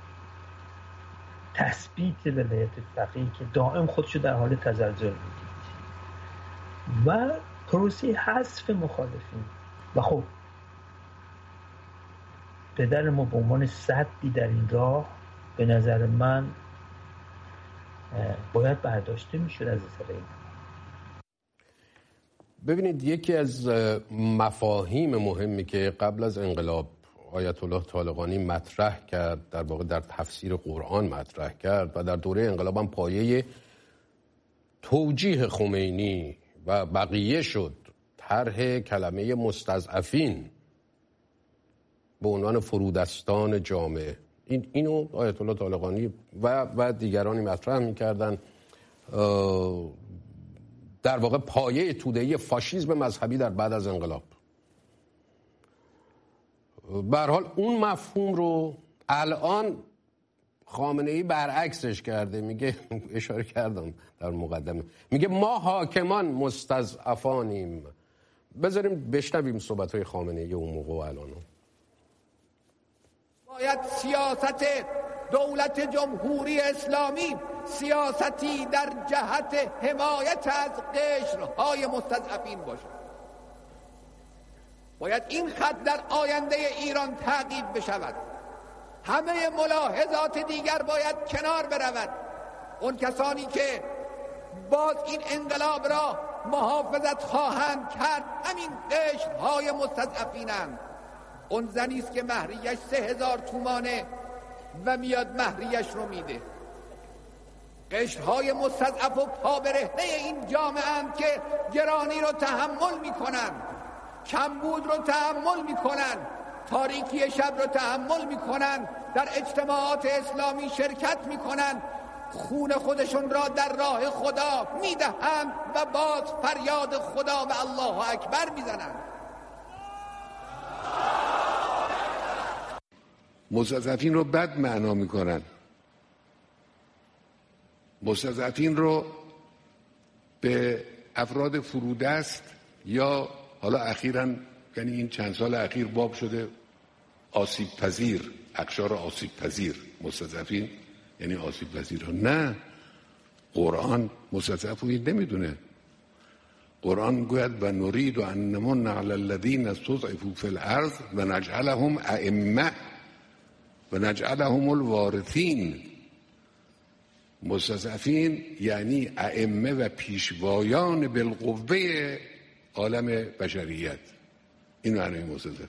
تثبیت ولایت فقیه که دائم خودشو در حال تزلزل میدید و پروسه حذف مخالفین. و خب پدر ما به عنوان سدی در این راه به نظر من باید برداشته میشد از نظر این. ببینید، یکی از مفاهیم مهمی که قبل از انقلاب آیت الله طالقانی مطرح کرد، در واقع در تفسیر قرآن مطرح کرد و در دوره انقلاب هم پایه توجیه خمینی و بقیه شد، طرح کلمه مستضعفین به عنوان فرودستان جامعه. این اینو آیت الله طالقانی و و دیگرانی مطرح می‌کردن. در واقع پایه توده‌ای فاشیسم مذهبی در بعد از انقلاب. به هر حال اون مفهوم رو الان خامنه‌ای برعکسش کرده، میگه، اشاره کردم در مقدمه، میگه ما حاکمان مستضعفانیم. بذاریم بشنویم صحبت‌های خامنه‌ای اون موقع و الان. باید سیاست دولت جمهوری اسلامی سیاستی در جهت حمایت از قشرهای مستضعفین باشد. باید این خط در آینده ایران تعقیب بشود. همه ملاحظات دیگر باید کنار برود. اون کسانی که باز این انقلاب را محافظت خواهند کرد همین قشرهای مستضعفینند. اون زنیست که مهریش سه هزار تومانه و میاد مهریش رو میده. قشرهای مستضعف و پابرهنه این جامعه اند که گرانی رو تحمل میکنن، کمبود رو تحمل میکنن، تاریکی شب رو تحمل میکنن، در اجتماعات اسلامی شرکت میکنن، خون خودشون را در راه خدا میدهند و باز فریاد خدا و الله اکبر میزنند. مستضعفین رو بد معنا میکنن، مستضعفین رو به افراد فرودست یا حالا اخیراً یعنی این چند سال اخیر باب شده آسیب پذیر، اقشار آسیب پذیر. مستضعفین یعنی آسیب پذیر ها. نه، قرآن مستضعف رو نمیدونه. قرآن گوید و نرید و ان نمن علی الذین استضعفوا فی الارض و نجعلهم ائمه و نجعلهم الوارثین. مستضعفین یعنی ائمه و پیشوایان بالقوه عالم بشریت. این معنی مستضعفین،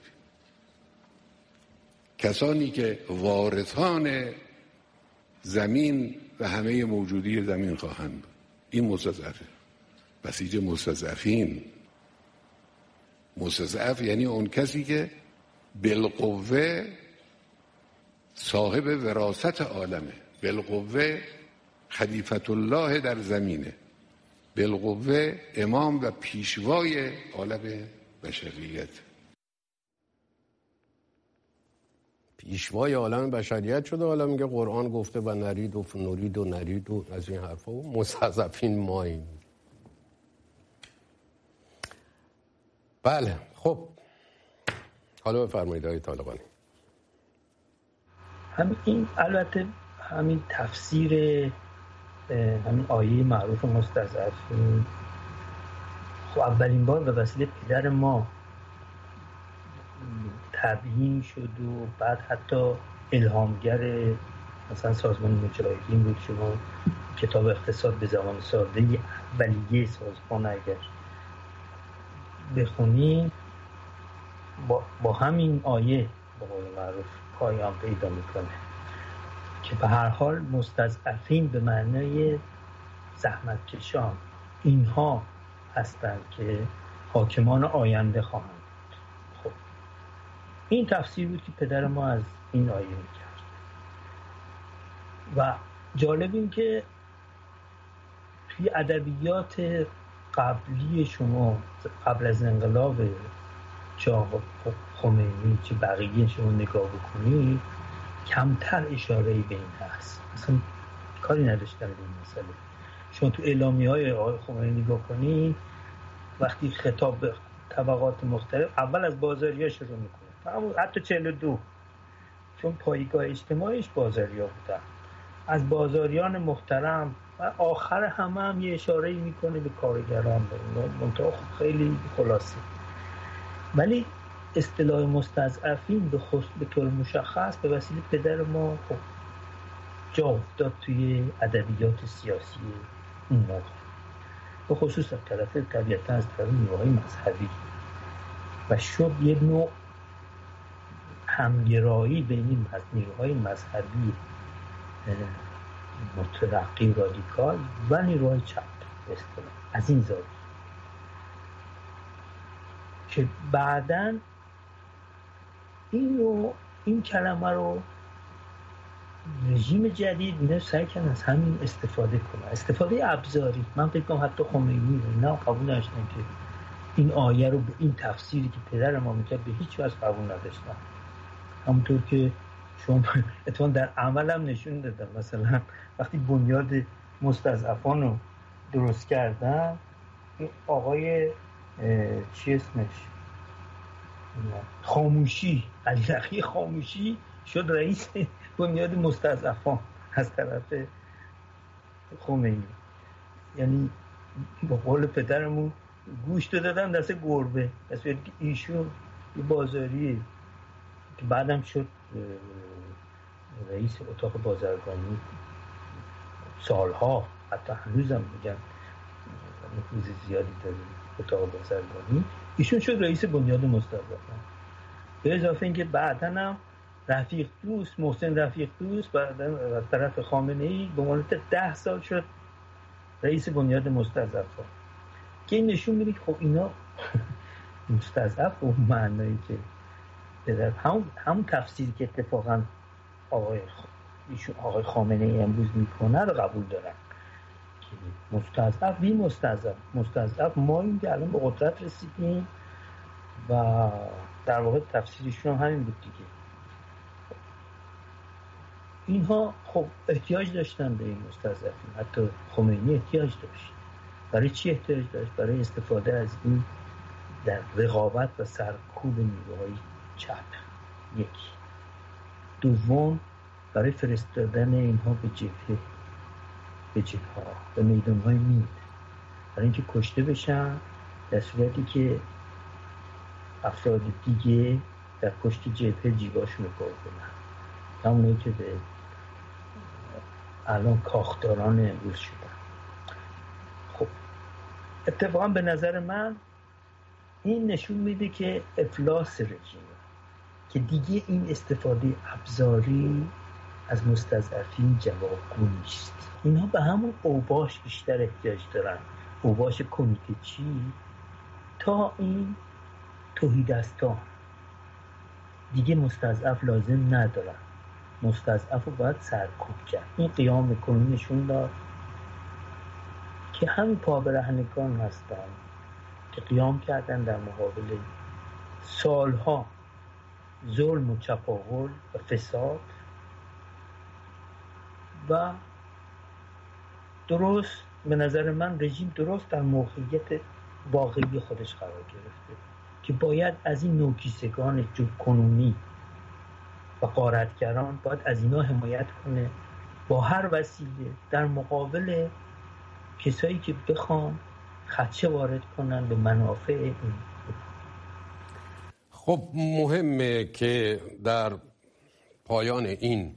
کسانی که وارثان زمین و همه موجودی زمین خواهند. این مستضعفه. بسیج مستضعفین. مستضعف یعنی اون کسی که بالقوه صاحب وراثت عالمه، بالقوه خلیفت الله در زمینه، بالقوه امام و پیشوای عالم بشریت. پیشوای عالم بشریت شده. حالا میگه قرآن گفته و نرید و نرید و نرید و از این حرفا. و مستضعفین ماییم. بله خب حالا بفرمایید آقای طالقانی. همین این البته همین تفسیر همین آیه معروف مستضعفین خب اولین بار به وسیله پدر ما تبیین شد و بعد حتی الهامگر مثلا سازمان مجاهدین بود. شما کتاب اقتصاد به زبان ساده اولیه سازمان اگر بخونید با, با همین آیه با قول معروف پایان پیدا میکنه که به هر حال مستضعفین به معنای زحمتکشان اینها هستند که حاکمان آینده خواهند. خب این تفسیر بود که پدر ما از این آیه میکرد و جالب این که توی ادبیات قبلی شما قبل از انقلاب چاق خمینی چه بقیه شما نگاه بکنید کمتر اشاره‌ای به این هست. مثلا کاری نداشتن به این مسئله. شما تو اعلامیه‌های آقای خمینی نگاه کنید وقتی خطاب به طبقات مختلف اول از بازاریا شروع میکنه، حتی چهل و دو، چون پایگاه اجتماعیش بازاریا بودن، از بازاریان محترم و آخر همه هم یه اشاره‌ای میکنه به کارگران. منطقه خیلی خلاصه. ولی اصطلاح مستضعفین به خصوص به طور مشخص به وسیله پدر ما خب جا افتاد توی ادبیات سیاسی اون موقع، به خصوص از طرف طبیعتا از طرف نیروهای مذهبی و شد یه نوع همگرایی بین نیروهای مذهبی مترقی رادیکال و نیروهای چپ به اصطلاح از این زاویه که بعداً این رو این کلمه رو رژیم جدید اینا سعی کردن از همین استفاده کنه، استفاده ابزاری. من فکر کنم حتی خمینی اینا قبول نداشتن که این آیه رو به این تفسیری که پدر ما میکرد به هیچ وجه قبول نداشتن. همونطور که شما اتفاقا در عمل هم نشون دادن. مثلا وقتی بنیاد مستضعفان رو درست کردن این آقای چی اسمش خاموشی علی رخی خاموشی شد رئیس بنیاد مستضعفان از طرف خمینی. یعنی با قول پدرمون گوشت دادن دست گربه، دست ایشون یه بازاریه که بعدم شد رئیس اتاق بازرگانی سالها، حتی هنوزم میگن نفوذ زیادی داره اتاق بازرگانی، ایشون شد رئیس بنیاد مستضعفان. به اضافه اینکه بعداً هم رفیق دوست محسن رفیق دوست بعداً از طرف خامنه‌ای به مدت ده سال شد رئیس بنیاد مستضعفان، که این نشون میده که خب اینا مستضعف به معنایی که در همون همون تفسیری که اتفاقاً آقای ایشون آقای خامنه‌ای امروز میکنه رو قبول دارن که مستضعف بی مستضعف مستضعف ما این که الان به قدرت رسیدیم و در واقع تفسیرشون همین بود دیگه. اینها خب احتیاج داشتن به این مستضعفین، حتی خمینی احتیاج داشت. برای چی احتیاج داشت؟ برای استفاده از این در رقابت و سرکوب نیروهای چپ. یک. دوم برای فرستادن اینها به جبهه به جبهه به میدانهای مید، برای اینکه کشته بشن، در صورتی که افراد دیگه در پشت جبهه جیباشون رو کار کنن، همونایی که به الان کاخداران امروز شدن. خب اتفاقا به نظر من این نشون میده که افلاس رژیم، که دیگه این استفاده ابزاری از مستضعفین جوابگو نیست. اینها به همون اوباش بیشتر احتیاج دارن، اوباش کمیته چی، تا این توحیدستان. دیگه مستضعف لازم ندارن، مستضعف رو باید سرکوب کرد. این قیام میکنی نشون داد که همین پابرهنگان هستن که قیام کردن در مقابل سالها ظلم و چپاول و فساد و درست به نظر من رژیم درست در موقعیت واقعی خودش قرار گرفته که باید از این نوکیسگان کنونی و غارتگران باید از اینا حمایت کنه با هر وسیله در مقابل کسایی که بخوان خدشه وارد کنن به منافع این. خب مهمه که در پایان این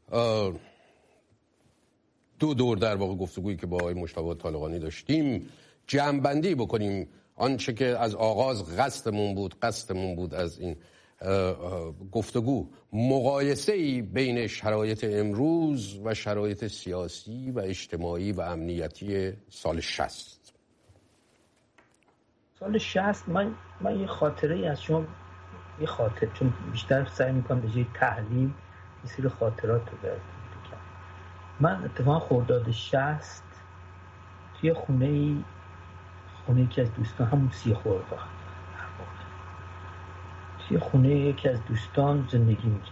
دو دور در واقع گفتگویی که با آقای مجتبی طالقانی داشتیم جمع‌بندی بکنیم آنچه که از آغاز قصدمون بود قصدمون بود از این گفتگو، مقایسه‌ای بین شرایط امروز و شرایط سیاسی و اجتماعی و امنیتی سال شصت. سال شصت من من یه خاطره از شما یه خاطر، چون بیشتر سعی میکنم به جای تحلیل یه سری خاطرات رو براتون بگم. من اتفاقا خرداد شصت توی خونه ای خونه یکی از دوستان، همون سی خرداد توی خونه یکی از دوستان زندگی میکرد.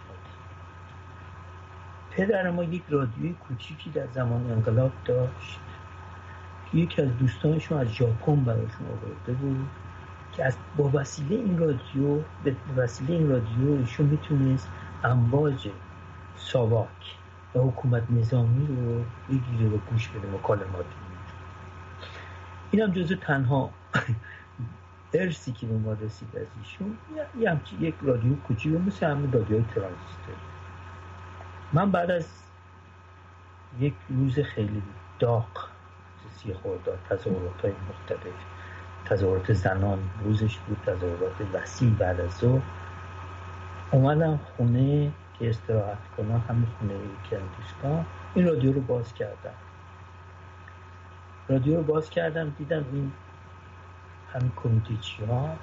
پدر ما یک رادیوی کوچیکی در زمان انقلاب داشت که یکی از دوستانشون از ژاپن براشون آورده بود که از با وسیله این رادیو به وسیله این رادیو ایشون میتونست امواج ساواک و حکومت نظامی رو بگیره و گوش بده، مکالمات. این هم جزو تنها ارسی که به ما رسید از ایشون، یه همچی یک رادیو کوچیک مثل همین رادیوی ترانزیستوری. من بعد از یک روز خیلی داغ سی خرداد، تظاهرات‌های مختلف، تظاهرات زنان روزش بود، تظاهرات وسیع بعد از ظهر، اومدم خونه که استراحت کنم، همین خونه یکی از دوستان. این رادیو رو باز کردم رادیو رو باز کردم دیدم این همین کمیته‌چی ها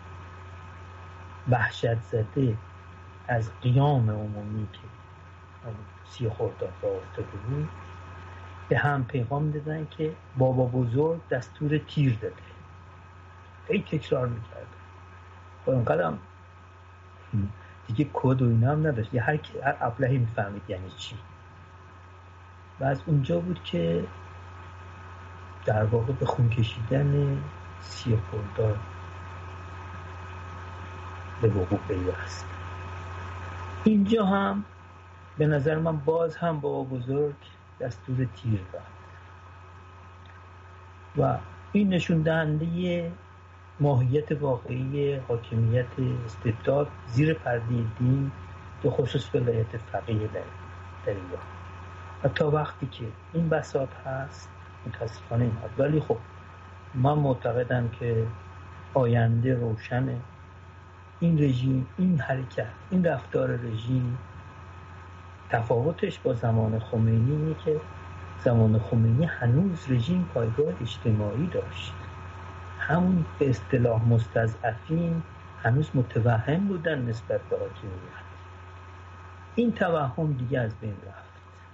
وحشت زده از قیام عمومی که سی خرداد را افتاده بود به هم پیغام دادن که بابا بزرگ دستور تیر داده. هی تکرار میکرد. خب اونقدر دیگه کد و اینا هم نداشت، یه هر هر ابلهی میفهمید یعنی چی. و از اونجا بود که در واقع به خون کشیدن سی خرداد به وقوع پیوست. اینجا هم به نظر من باز هم بابا بزرگ دستور تیر داد و این نشون دهنده ماهیت واقعی حاکمیت استبداد زیر پرده دین، به خصوص ولایت فقیه در مشتری ها و تا وقتی که این بساط هست متاسفانه این هست. ولی خب من معتقدم که آینده روشنه. این رژیم، این حرکت، این رفتار رژیم تفاوتش با زمان خمینی اینه که زمان خمینی هنوز رژیم پایگاه اجتماعی داشت، همون به اصطلاح مستضعفین هنوز متوهم بودن نسبت به حاکمیت. این توهم دیگه از بین رفت.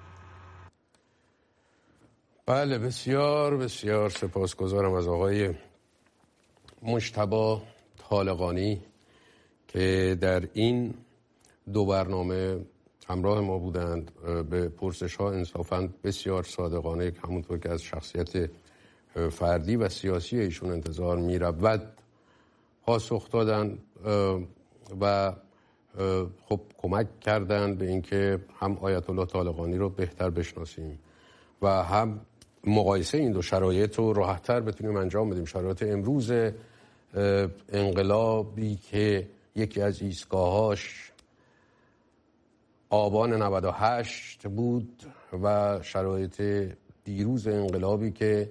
بله، بسیار بسیار سپاسگزارم از آقای مجتبی طالقانی که در این دو برنامه همراه ما بودند. به پرسش ها انصافاً بسیار صادقانه، همونطور که از شخصیت فردی و سیاسی ایشون انتظار می رود پاسخ دادن و خب کمک کردن به اینکه هم آیت الله طالقانی رو بهتر بشناسیم و هم مقایسه این دو شرایط رو راحت‌تر بتونیم انجام بدیم. شرایط امروز انقلابی که یکی از ایستگاهاش آبان نود و هشت بود و شرایط دیروز انقلابی که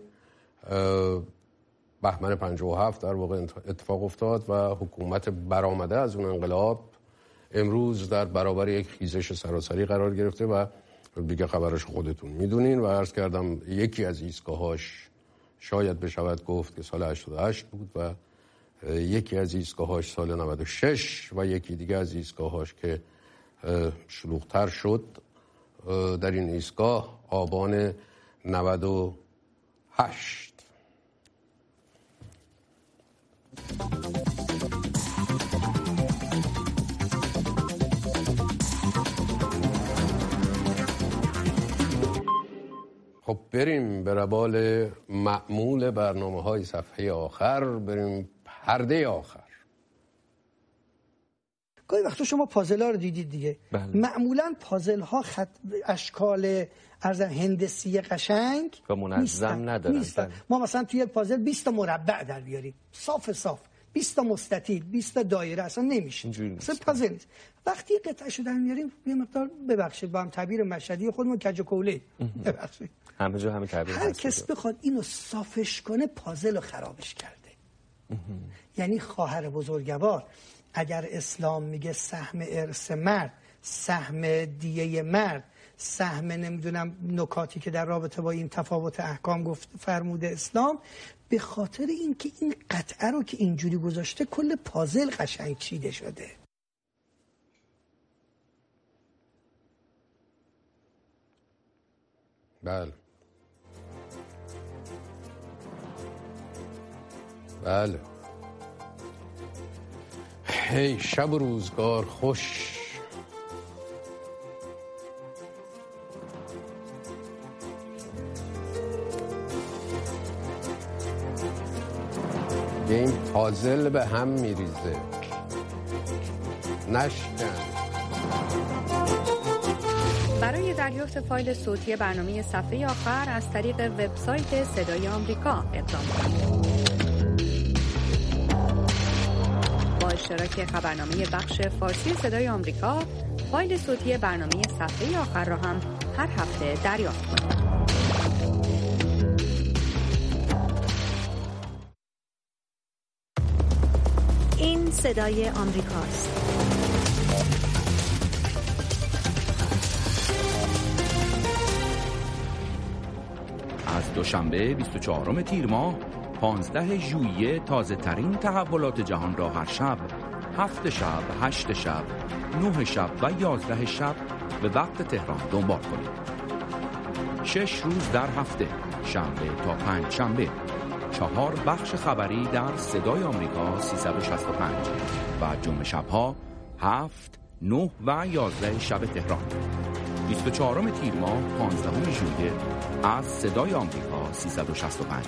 بهمن پنجاه و هفت در واقع اتفاق افتاد و حکومت برآمده از اون انقلاب امروز در برابر یک خیزش سراسری قرار گرفته و دیگه خبرش خودتون میدونین و عرض کردم یکی از ایستگاهاش شاید بشود گفت که سال هشتاد و هشت بود و یکی از ایستگاهاش سال نود و شش و یکی دیگه از ایستگاهاش که شلوغ‌تر شد در این ایستگاه آبان نود و هشت. خب بریم به روال معمول برنامه‌های صفحه آخر، بریم پرده آخر. گاهی وقتا شما پازل ها رو دیدید دیگه. بله. معمولا پازل ها خط اشکال از هندسی قشنگ و منظم ندارن. بله. ما مثلا توی یک پازل بیست تا مربع در بیاریم صاف صاف، بیست تا مستطیل، بیست تا دایره، اصلا نمیشه. اصلا پازل نیست. وقتی قطعه شو در میاریم یه مقدار ببخشید با هم تعبیر مشهدی خودمون کج و کوله ببخشید همه جا همین تعبیر هر کس بخواد اینو صافش کنه پازل رو خرابش کرده. یعنی خواهر بزرگوار اگر اسلام میگه سهم ارث مرد، سهم دیه مرد، سهم نمیدونم نکاتی که در رابطه با این تفاوت احکام گفت فرموده اسلام، به خاطر اینکه این قطعه رو که اینجوری گذاشته کل پازل قشنگ چیده شده. بله بله هی شب و روزگار خوش. این پازل به هم میریزه نشکن. برای دریافت فایل صوتی برنامه صفحه آخر از طریق وبسایت صدای آمریکا اقدام کنید. با اشتراک خبرنامه بخش فارسی صدای آمریکا، فایل صوتی برنامه صفحه آخر را هم هر هفته دریافت کنید. این صدای آمریکاست. از دوشنبه بیست و چهارم تیر ماه پانزده ژوئیه تازه ترین تحولات جهان را هر شب، هفت شب، هشت شب، نه شب و یازده شب به وقت تهران دنبال کنید. شش روز در هفته، شنبه تا پنج شنبه، چهار بخش خبری در صدای آمریکا سیصد و شصت و پنج و جمعه شبها هفت، نه و یازده شب تهران. بیست و چهارم تیر ماه پانزدهم ژوئیه از صدای آمریکا سیصد و شصت و پنج.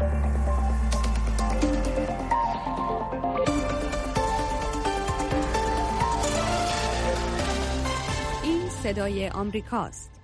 این صدای آمریکاست.